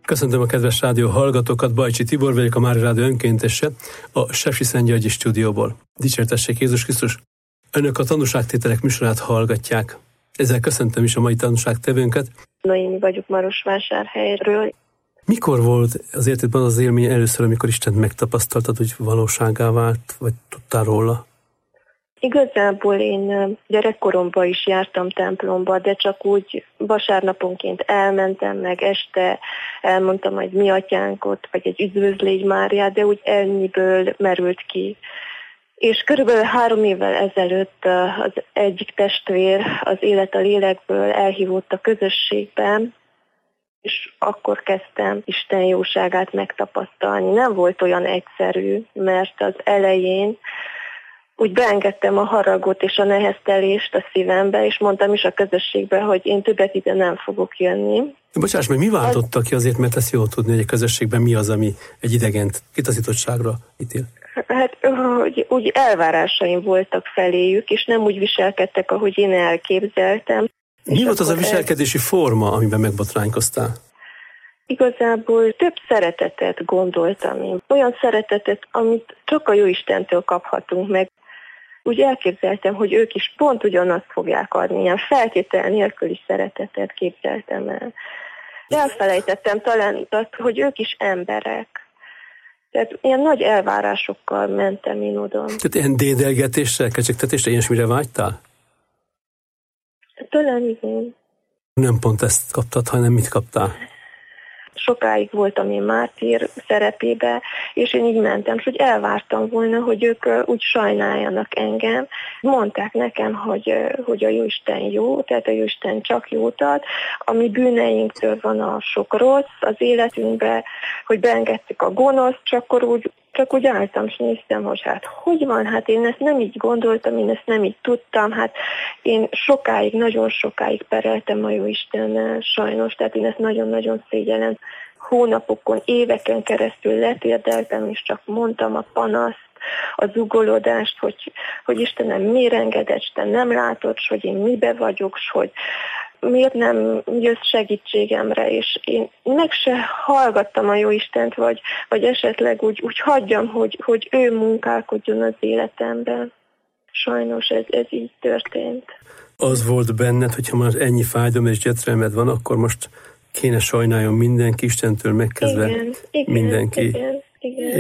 Köszöntöm a kedves rádió hallgatókat, Bajcsi Tibor vagyok, a Mária Rádió önkéntese, a Sepsiszentgyörgyi stúdióból. Dicsértessék Jézus Krisztus! Önök a tanúságtételek műsorát hallgatják. Ezzel köszöntöm is a mai tanúságtevőnket. Noémi vagyok Marosvásárhelyről. Mikor volt az életedben az élmény először, amikor Istent megtapasztaltad, hogy valóságá vált, vagy tudtál róla? Igazából én gyerekkoromban is jártam templomba, de csak úgy vasárnaponként elmentem, meg este elmondtam egy Mi Atyánkot, vagy egy Üdvözlégy Máriát, de úgy ennyiből merült ki. És körülbelül 3 évvel ezelőtt az egyik testvér az Élet a Lélekből elhívott a közösségbe, és akkor kezdtem Isten jóságát megtapasztalni. Nem volt olyan egyszerű, mert az elején úgy beengedtem a haragot és a neheztelést a szívembe, és mondtam is a közösségbe, hogy én többet ide nem fogok jönni. Bocsáss meg, mi váltotta ki azért, mert ezt jól tudni, hogy a közösségben mi az, ami egy idegent kitaszítottságra ítél? Hát úgy elvárásaim voltak feléjük, és nem úgy viselkedtek, ahogy én elképzeltem. Mi volt az a viselkedési forma, amiben megbotránkoztál? Igazából több szeretetet gondoltam én. Olyan szeretetet, amit csak a Jóistentől kaphatunk meg. Úgy elképzeltem, hogy ők is pont ugyanazt fogják adni, ilyen feltétel nélküli szeretetet képzeltem el. De elfelejtettem talán azt, hogy ők is emberek. Tehát ilyen nagy elvárásokkal mentem én oda. Tehát ilyen dédelgetésre, kecsegtetésre, ilyesmire vágytál? Talán igen. Nem pont ezt kaptad, hanem mit kaptál? Sokáig voltam én mártír szerepébe, és én így mentem, és hogy elvártam volna, hogy ők úgy sajnáljanak engem. Mondták nekem, hogy a Jóisten jó, tehát a Jóisten csak jót ad, ami bűneinktől van a sok rossz az életünkbe, hogy beengedtük a gonoszt, csak úgy álltam, és néztem, hogy hát hogy van, hát én ezt nem így gondoltam, én ezt nem így tudtam, hát én nagyon sokáig pereltem a Jóistennel sajnos, tehát én ezt nagyon-nagyon szégyellem. Hónapokon, éveken keresztül letérdeltem, és csak mondtam a panaszt, a zugolódást, hogy Istenem miért engedett, Isten nem látod, hogy én mibe vagyok, hogy miért nem jössz segítségemre, és én meg se hallgattam a Jóistent, vagy esetleg úgy hagyjam, hogy ő munkálkodjon az életemben. Sajnos ez így történt. Az volt benned, hogyha már ennyi fájdalom és gyötrelmed van, akkor most kéne sajnáljon mindenki, Istentől megkezdve mindenki. Igen,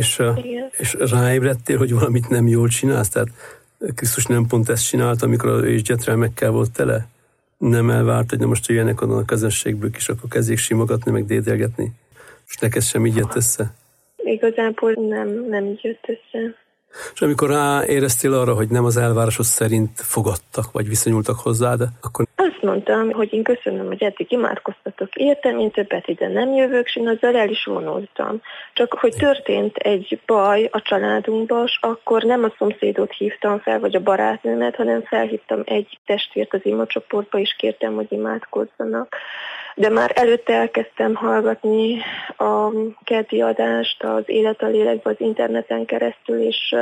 és ráébredtél, hogy valamit nem jól csinálsz? Tehát Krisztus nem pont ezt csinált, amikor ő is gyötrelmekkel volt tele? Nem elvárt, hogy na most jöjjenek onnan a közönségből, és akkor kezdjék simogatni, meg dédelgetni? És neked sem így jött össze? Igazából nem így jött össze. És amikor ráéreztél arra, hogy nem az elvárásod szerint fogadtak, vagy viszonyultak hozzád, akkor... Azt mondtam, hogy én köszönöm, hogy eddig imádkoztatok értem, én többet ide nem jövök, és én azzal el is vonultam. Csak hogy történt egy baj a családunkban, és akkor nem a szomszédot hívtam fel, vagy a barátnőmet, hanem felhívtam egy testvért az imacsoportba, és kértem, hogy imádkozzanak. De már előtte elkezdtem hallgatni a keddi adást az Élet a Lélekbe az interneten keresztül, és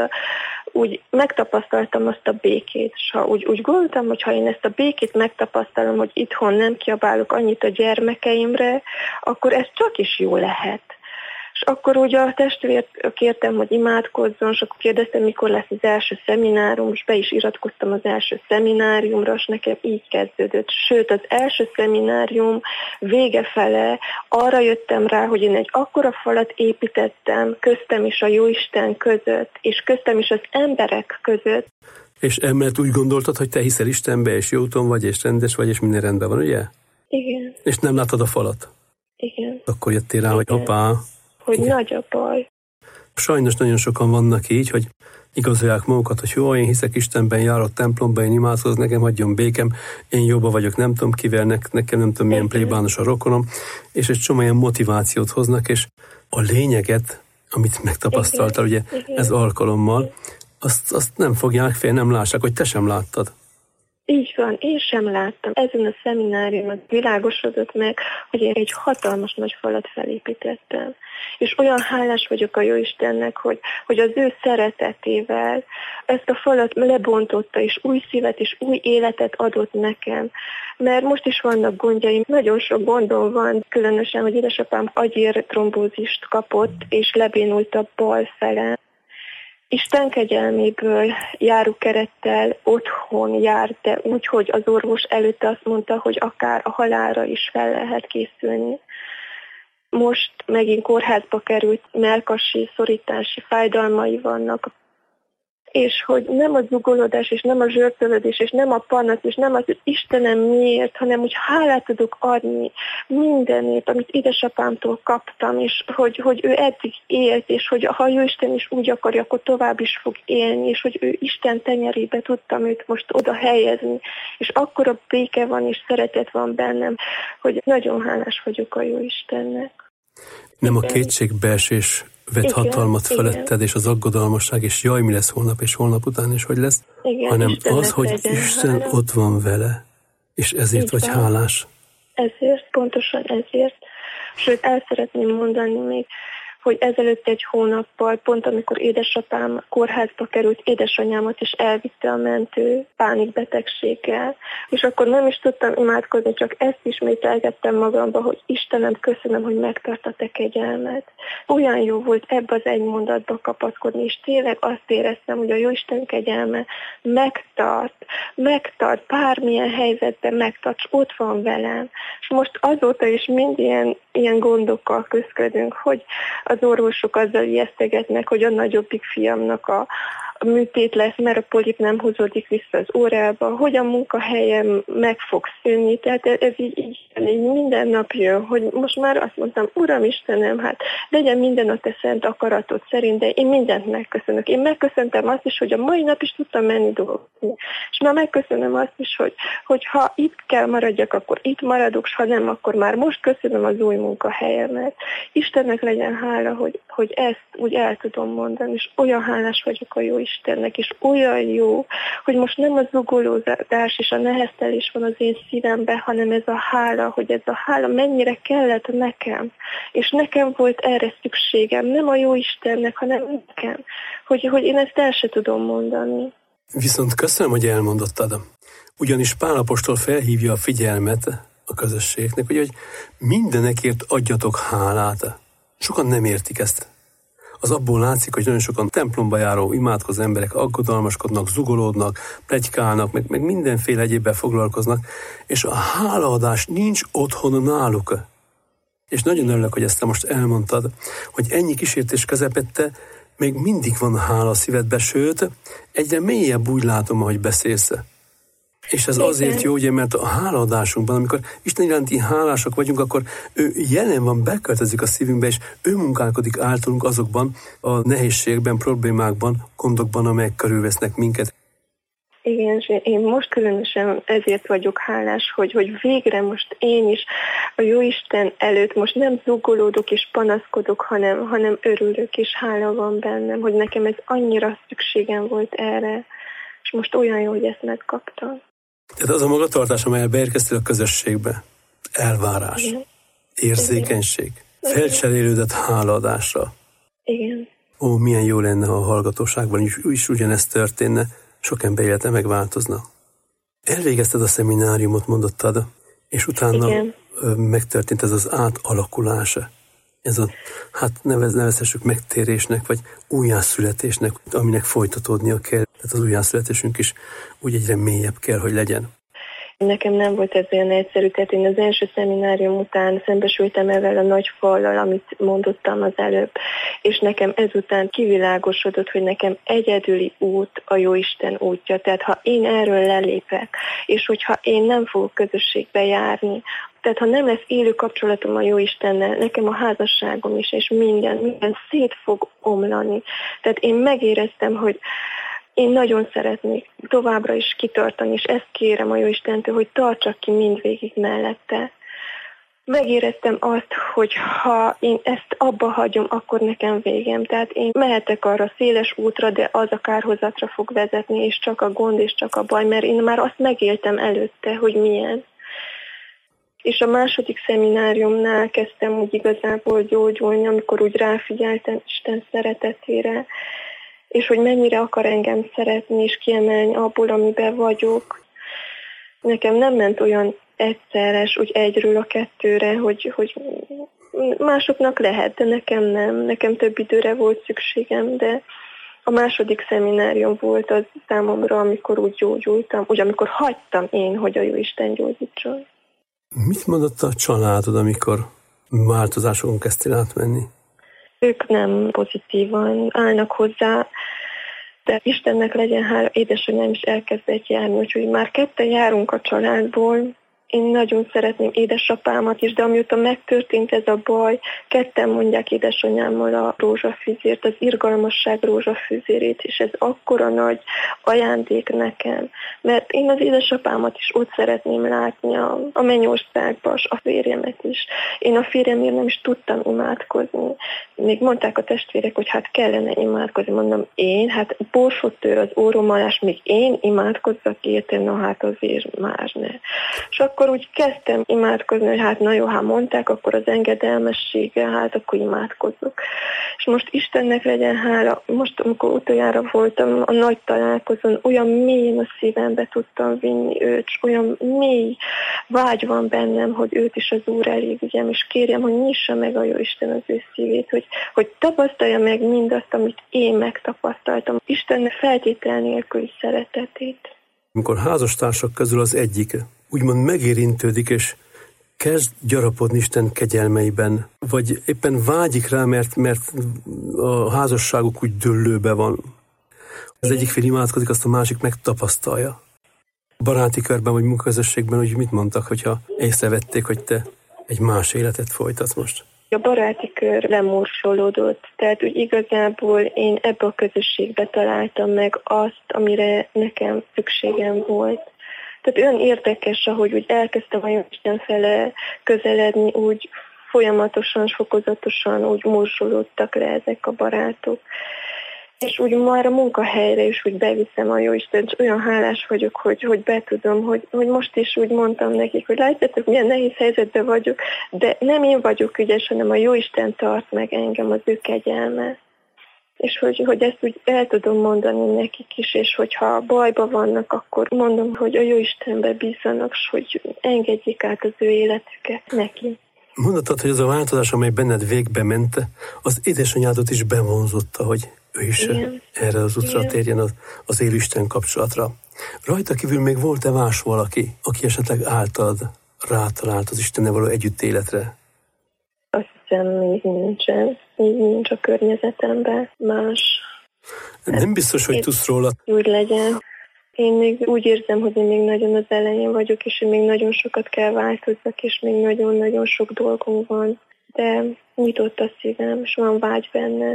úgy megtapasztaltam azt a békét. És úgy gondoltam, hogy ha én ezt a békét megtapasztalom, hogy itthon nem kiabálok annyit a gyermekeimre, akkor ez csak is jó lehet. És akkor ugye a testvért kértem, hogy imádkozzon, és akkor kérdeztem, mikor lesz az első szeminárium, és be is iratkoztam az első szemináriumra, és nekem így kezdődött. Sőt, az első szeminárium vége fele arra jöttem rá, hogy én egy akkora falat építettem köztem is a Jóisten között, és köztem is az emberek között. És emellett úgy gondoltad, hogy te hiszel Istenbe, és jó úton vagy, és rendes vagy, és minden rendben van, ugye? Igen. És nem láttad a falat? Igen. Akkor jöttél rá, hogy hoppá. Hogy igen. Nagy a baj. Sajnos nagyon sokan vannak így, hogy igazolják magukat, hogy jó, én hiszek Istenben, járok templomba, én imádkozok, nekem hagyjon békem, én jobba vagyok, nem tudom kivel, nekem nem tudom milyen plébános a rokonom, és egy csomó ilyen motivációt hoznak, és a lényeget, amit megtapasztaltál, ugye ez alkalommal, azt nem fogják fél, nem lássák, hogy te sem láttad. Így van, én sem láttam. Ezen a szemináriumon világosodott meg, hogy én egy hatalmas nagy falat felépítettem. És olyan hálás vagyok a Jóistennek, hogy az ő szeretetével ezt a falat lebontotta, és új szívet, és új életet adott nekem. Mert most is vannak gondjaim, nagyon sok gondom van, különösen, hogy édesapám agyértrombózist kapott, és lebénult a bal fele. Isten kegyelméből járókerettel otthon járt, de úgy, hogy az orvos előtte azt mondta, hogy akár a halálra is fel lehet készülni. Most megint kórházba került, mellkasi, szorítási fájdalmai vannak, és hogy nem a zugolódás, és nem a zsörtölődés, és nem a panasz, és nem az, hogy Istenem miért, hanem hogy hálát tudok adni mindenért, amit édesapámtól kaptam, és hogy ő eddig élt, és hogy ha Jóisten is úgy akarja, akkor tovább is fog élni, és hogy ő Isten tenyerébe tudtam őt most oda helyezni, és akkora béke van, és szeretet van bennem, hogy nagyon hálás vagyok a Jóistennek. Nem a kétségbeesés vett hatalmat feletted, és az aggodalmasság, és jaj, mi lesz holnap, és holnap után, és hogy lesz, hanem Istennek az, hogy Isten hálás. Ott van vele, és ezért vagy hálás. Ezért, pontosan ezért. Sőt, el szeretném mondani még, hogy ezelőtt egy hónappal, pont amikor édesapám kórházba került, édesanyámat is elvitte a mentő pánikbetegséggel. És akkor nem is tudtam imádkozni, csak ezt ismételgettem magamba, hogy Istenem, köszönöm, hogy megtart a te kegyelmed. Olyan jó volt ebbe az egy mondatba kapaszkodni, és tényleg azt éreztem, hogy a Jóisten kegyelme megtart, bármilyen helyzetben megtart, és ott van velem. És most azóta is mind ilyen gondokkal küzdködünk, hogy az orvosok azzal ijesztegetnek, hogy a nagyobbik fiamnak a műtét lesz, mert a polip nem húzódik vissza az órába, hogy a munkahelyem meg fog szűnni, tehát ez így minden nap jön, hogy most már azt mondtam, Uram Istenem, hát legyen minden a te szent akaratod szerint, de én mindent megköszönök. Én megköszöntem azt is, hogy a mai nap is tudtam menni dolgozni. És már megköszönöm azt is, hogy ha itt kell maradjak, akkor itt maradok, s ha nem, akkor már most köszönöm az új munkahelyemet. Istennek legyen hála, hogy ezt úgy el tudom mondani, és olyan hálás vagyok a jó Istennek, és olyan jó, hogy most nem a zugolódás és a neheztelés van az én szívemben, hanem ez a hála, hogy ez a hála mennyire kellett nekem, és nekem volt erre szükségem, nem a jó Istennek, hanem nekem, hogy én ezt el se tudom mondani. Viszont köszönöm, hogy elmondottad. Ugyanis Pál apostol felhívja a figyelmet a közösségnek, hogy mindenekért adjatok hálát. Sokan nem értik ezt. Az abból látszik, hogy nagyon sokan templomba járó, imádkozó emberek aggodalmaskodnak, zugolódnak, pletykálnak, meg mindenféle egyébben foglalkoznak, és a hálaadás nincs otthon náluk. És nagyon örülök, hogy ezt te most elmondtad, hogy ennyi kísértés közepette még mindig van hála a szívedbe, sőt, egyre mélyebb úgy látom, ahogy beszélsz. És ez azért jó, ugye, mert a hálaadásunkban, amikor Isten iránti hálásak vagyunk, akkor ő jelen van, beköltözik a szívünkbe, és ő munkálkodik általunk azokban a nehézségben, problémákban, gondokban, amelyek körülvesznek minket. Igen, és én most különösen ezért vagyok hálás, hogy végre most én is a Jóisten előtt most nem zugolódok és panaszkodok, hanem örülök, és hála van bennem, hogy nekem ez annyira szükségem volt erre, és most olyan jó, hogy ezt megkaptam. Tehát az a magatartás, amelyel beérkeztél a közösségbe, elvárás, igen. Érzékenység, igen. Felcserélődött hálaadásra. Igen. Ó, milyen jó lenne, ha a hallgatóságban is ugyanezt történne, sok ember élete megváltozna. Elvégezted a szemináriumot, mondottad, és utána igen. Megtörtént ez az átalakulása. Ez a, nevezhessük megtérésnek, vagy újjászületésnek, aminek folytatódnia kell. Tehát az újjászületésünk is úgy egyre mélyebb kell, hogy legyen. Nekem nem volt ez olyan egyszerű, tehát én az első szeminárium után szembesültem ezzel a nagy fallal, amit mondottam az előbb, és nekem ezután kivilágosodott, hogy nekem egyedüli út a Jóisten útja. Tehát ha én erről lelépek, és hogyha én nem fogok közösségbe járni, tehát ha nem lesz élő kapcsolatom a Jóistennel, nekem a házasságom is, és minden szét fog omlani. Tehát én megéreztem, hogy én nagyon szeretnék továbbra is kitartani, és ezt kérem a Jóistentől, hogy tartsak ki mindvégig mellette. Megéreztem azt, hogy ha én ezt abba hagyom, akkor nekem végem. Tehát én mehetek arra széles útra, de az a kárhozatra fog vezetni, és csak a gond, és csak a baj, mert én már azt megéltem előtte, hogy milyen. És a második szemináriumnál kezdtem úgy igazából gyógyulni, amikor úgy ráfigyeltem Isten szeretetére, és hogy mennyire akar engem szeretni, és kiemelni abból, amiben vagyok. Nekem nem ment olyan egyszeres, úgy egyről a kettőre, hogy másoknak lehet, de nekem nem. Nekem több időre volt szükségem, de a második szeminárium volt az számomra, amikor úgy gyógyultam, úgy amikor hagytam én, hogy a Jóisten gyógyítson. Mit mondott a családod, amikor változásokon kezdtél átmenni? Ők nem pozitívan állnak hozzá, de Istennek legyen hála, édesanyám is elkezdett járni, úgyhogy már ketten járunk a családból. Én nagyon szeretném édesapámat is, de amióta megtörtént ez a baj, ketten mondják édesanyámmal a rózsafüzért, az irgalmasság rózsafüzérét, és ez akkora nagy ajándék nekem. Mert én az édesapámat is ott szeretném látni a mennyországban, a férjemet is. Én a férjemért nem is tudtam imádkozni. Még mondták a testvérek, hogy hát kellene imádkozni. Mondom, én, hát borsot tör az órommalás, még én imádkozzak érte, na hát azért már ne. És akkor úgy kezdtem imádkozni, hogy hát na jó, ha mondták, akkor az engedelmessége, hát akkor imádkozzuk. És most Istennek legyen hála, most amikor utoljára voltam a nagy találkozón, olyan mélyen a szívembe tudtam vinni őt, és olyan mély vágy van bennem, hogy őt is az Úr elé vigyem, és kérjem, hogy nyissa meg a Jóisten az ő szívét, hogy tapasztalja meg mindazt, amit én megtapasztaltam. Istennek feltétel nélküli szeretetét. Amikor házastársak közül az egyik úgymond megérintődik, és kezd gyarapodni Isten kegyelmeiben, vagy éppen vágyik rá, mert a házasságuk úgy döllőbe van. Az egyik fél imádkozik, azt a másik megtapasztalja. Baráti körben vagy munkaközösségben úgy mit mondtak, hogyha észrevették, hogy te egy más életet folytatsz most? A baráti kör lemorsolódott, tehát úgy igazából én ebbe a közösségbe találtam meg azt, amire nekem szükségem volt. Tehát olyan érdekes, ahogy úgy elkezdtem a Jóisten fele közeledni, úgy folyamatosan, fokozatosan úgy morsolódtak le ezek a barátok. És úgy már a munkahelyre is úgy beviszem a Jóisten, és olyan hálás vagyok, hogy betudom, hogy most is úgy mondtam nekik, hogy látjátok, milyen nehéz helyzetben vagyok, de nem én vagyok ügyes, hanem a Jóisten tart meg engem, az ő kegyelme. És hogy ezt úgy el tudom mondani nekik is, és hogyha bajba vannak, akkor mondom, hogy a Jóistenbe bízzanak, és hogy engedjék át az ő életüket neki. Mondhatod, hogy az a változás, amely benned végbe ment, az édesanyádot is bevonzotta, hogy ő is erre az útra térjen az élő Isten kapcsolatra. Rajta kívül még volt-e más valaki, aki esetleg általad rátalált az Istennel való együttéletre? Azt hiszem, még nincsen. Még nincs a környezetemben más. Nem biztos, hogy tudsz róla. Úgy legyen. Én még úgy érzem, hogy én még nagyon az elején vagyok, és én még nagyon sokat kell változzak, és még nagyon-nagyon sok dolgom van. De nyitott a szívem, és van vágy benne.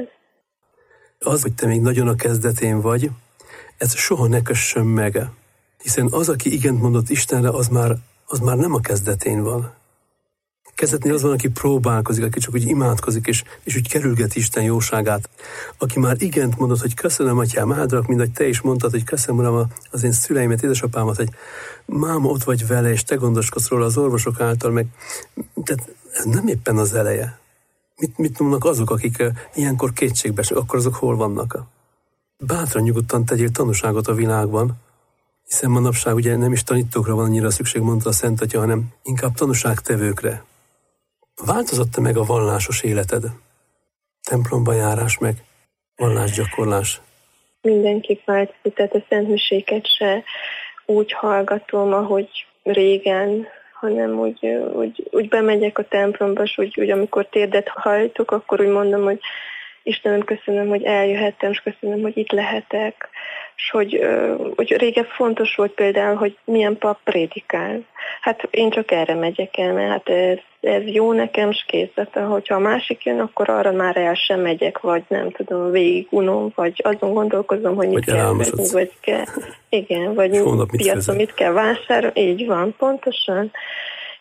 Az, hogy te még nagyon a kezdetén vagy, ez soha ne kössön meg. Hiszen az, aki igent mondott Istenre, az már nem a kezdetén van. Kezdetnél az van, aki próbálkozik, aki csak úgy imádkozik, és úgy kerülgeti Isten jóságát. Aki már igent mondott, hogy köszönöm, atyám, áldalak, mint ahogy te is mondtad, hogy köszönöm, uram, az én szüleimet, édesapámat, hogy máma ott vagy vele, és te gondoskodsz róla az orvosok által, meg tehát ez nem éppen az eleje. Mit mondnak azok, akik ilyenkor kétségbe esnek, akkor azok hol vannak? Bátran, nyugodtan tegyél tanúságot a világban, hiszen manapság ugye nem is tanítókra van annyira szükség, mondta a Szent Atya, hanem inkább tanúságtevőkre. Változott-e meg a vallásos életed? Templomba járás meg, vallásgyakorlás? Mindenképp változott, tehát a szentmiséket se úgy hallgatom, ahogy régen, hanem úgy bemegyek a templomba, és úgy amikor térdet hajtok, akkor úgy mondom, hogy Istenem, köszönöm, hogy eljöhettem, és köszönöm, hogy itt lehetek. És hogy régen fontos volt például, hogy milyen pap prédikál. Hát én csak erre megyek el, mert hát ez jó nekem, és kész. Hogyha a másik jön, akkor arra már el sem megyek, vagy nem tudom, végigunom, vagy azon gondolkozom, hogy mit kell venni, vagy kell. Igen, vagy piacon mit kell vásárolni. Így van, pontosan.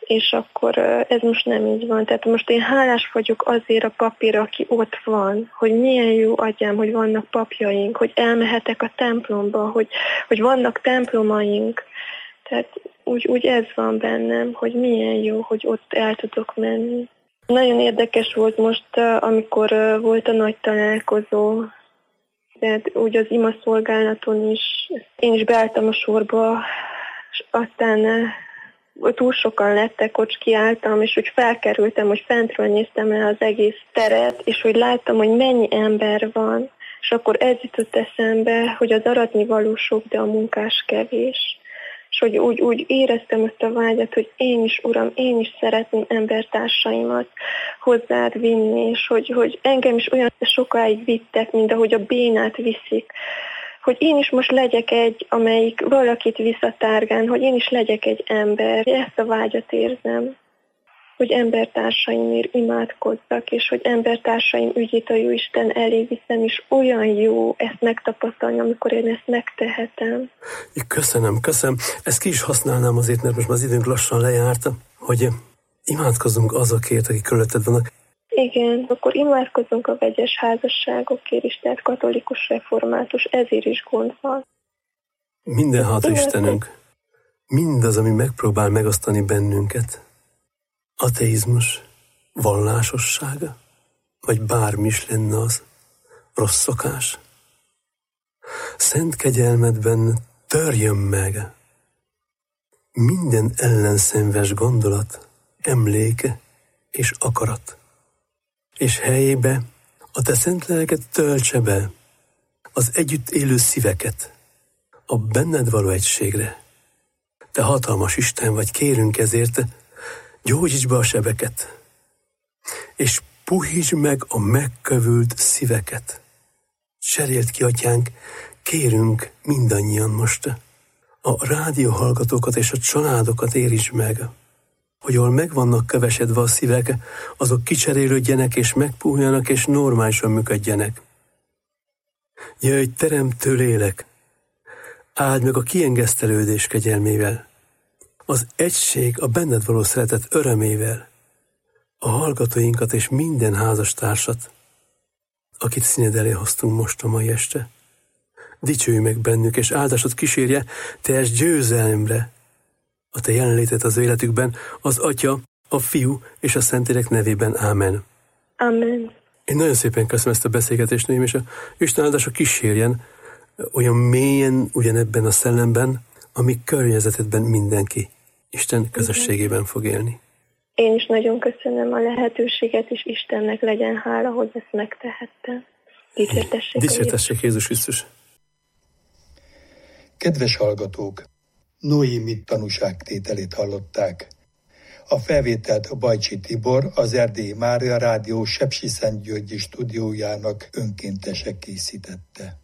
és akkor ez most nem így van. Tehát most én hálás vagyok azért a papírra, aki ott van, hogy milyen jó atyám, hogy vannak papjaink, hogy elmehetek a templomba, hogy vannak templomaink. Tehát úgy ez van bennem, hogy milyen jó, hogy ott el tudok menni. Nagyon érdekes volt most, amikor volt a nagy találkozó, tehát úgy az imaszolgálaton is, én is beálltam a sorba, és aztán túl sokan lettek, hogy kiálltam, és úgy felkerültem, hogy fentről néztem le az egész teret, és hogy láttam, hogy mennyi ember van, és akkor ez jutott eszembe, hogy az aratni való sok, de a munkás kevés. És hogy úgy éreztem ezt a vágyat, hogy én is, Uram, én is szeretném embertársaimat hozzád vinni, és hogy engem is olyan sokáig vittek, mint ahogy a bénát viszik, hogy én is most legyek egy, amelyik valakit visz a tárgán, hogy én is legyek egy ember. Ezt a vágyat érzem, hogy embertársaimért imádkozzak, és hogy embertársaim ügyét a Jóisten elé viszem, és olyan jó ezt megtapasztalni, amikor én ezt megtehetem. Köszönöm. Ezt ki is használnám azért, mert most már az időnk lassan lejárt, hogy imádkozzunk azokért, akik körülötted vannak. Igen, akkor imádkozzunk a vegyes házasságokért is, tehát katolikus, református, ezért is gond van. Mindenható Istenünk, mindaz, ami megpróbál megosztani bennünket, ateizmus, vallásossága, vagy bármi is lenne az, rossz szokás. Szent kegyelmedben törjön meg minden ellenszenves gondolat, emléke és akarat, és helyébe a te szent lelket töltse be az együtt élő szíveket a benned való egységre. Te hatalmas Isten vagy, kérünk ezért, gyógyíts be a sebeket, és puhíts meg a megkövült szíveket. Cseréld ki, atyánk, kérünk mindannyian most. A rádióhallgatókat és a családokat érints meg, hogy ahol meg vannak kövesedve a szívek, azok kicserélődjenek és megpuhuljanak és normálisan működjenek. Jöjj, teremtő lélek, áld meg a kiengesztelődés kegyelmével, az egység, a benned való szeretet örömével, a hallgatóinkat és minden házastársat, akit színed elé hoztunk most a mai este. Dicsőj meg bennük, és áldásod kísérje teljes győzelemre a te jelenlétet az életükben, az Atya, a Fiú és a Szentlélek nevében. Ámen. Amen. Én nagyon szépen köszönöm ezt a beszélgetést, nőim, és a Isten áldása kísérjen olyan mélyen ugyanebben a szellemben, ami környezetedben mindenki Isten közösségében fog élni. Én is nagyon köszönöm a lehetőséget, és Istennek legyen hála, hogy ezt megtehettem. Dicsértessék Jézus Krisztus! Kedves hallgatók! Noémi tanúságtételét hallották. A felvételt Bajcsi Tibor, az Erdélyi Mária Rádió Sepsiszentgyörgyi stúdiójának önkéntese készítette.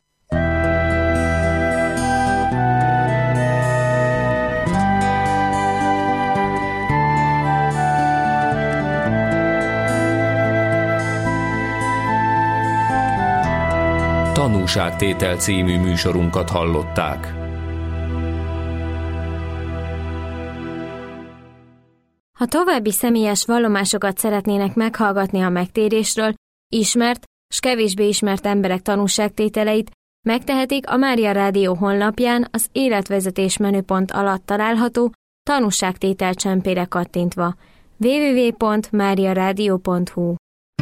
Tanúságtétel című műsorunkat hallották. Ha további személyes vallomásokat szeretnének meghallgatni a megtérésről, ismert s kevésbé ismert emberek tanúságtételeit, megtehetik a Mária Rádió honlapján az életvezetés menüpont alatt található tanúságtétel csempére kattintva. www.mariaradio.hu.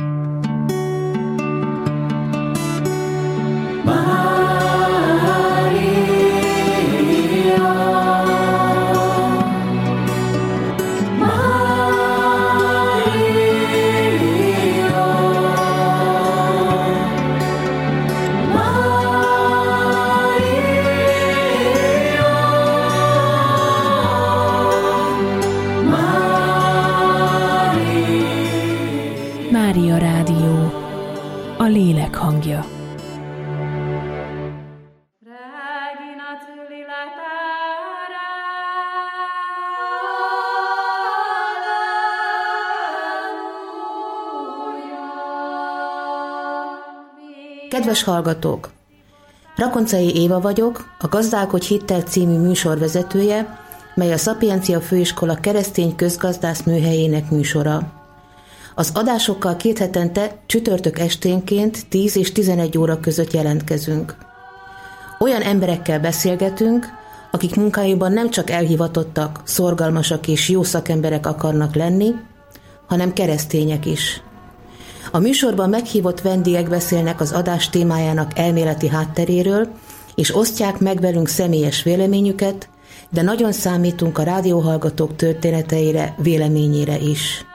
Mária Rádió, a lélek hangja. Kedves hallgatók! Rakoncai Éva vagyok, a Gazdálkodj Hittel című műsor vezetője, mely a Szapiencia Főiskola keresztény közgazdász műhelyének műsora. Az adásokkal 2 hetente csütörtök esténként 10 és 11 óra között jelentkezünk. Olyan emberekkel beszélgetünk, akik munkájukban nem csak elhivatottak, szorgalmasak és jó szakemberek akarnak lenni, hanem keresztények is. A műsorban meghívott vendégek beszélnek az adás témájának elméleti hátteréről, és osztják meg velünk személyes véleményüket, de nagyon számítunk a rádióhallgatók történeteire, véleményére is.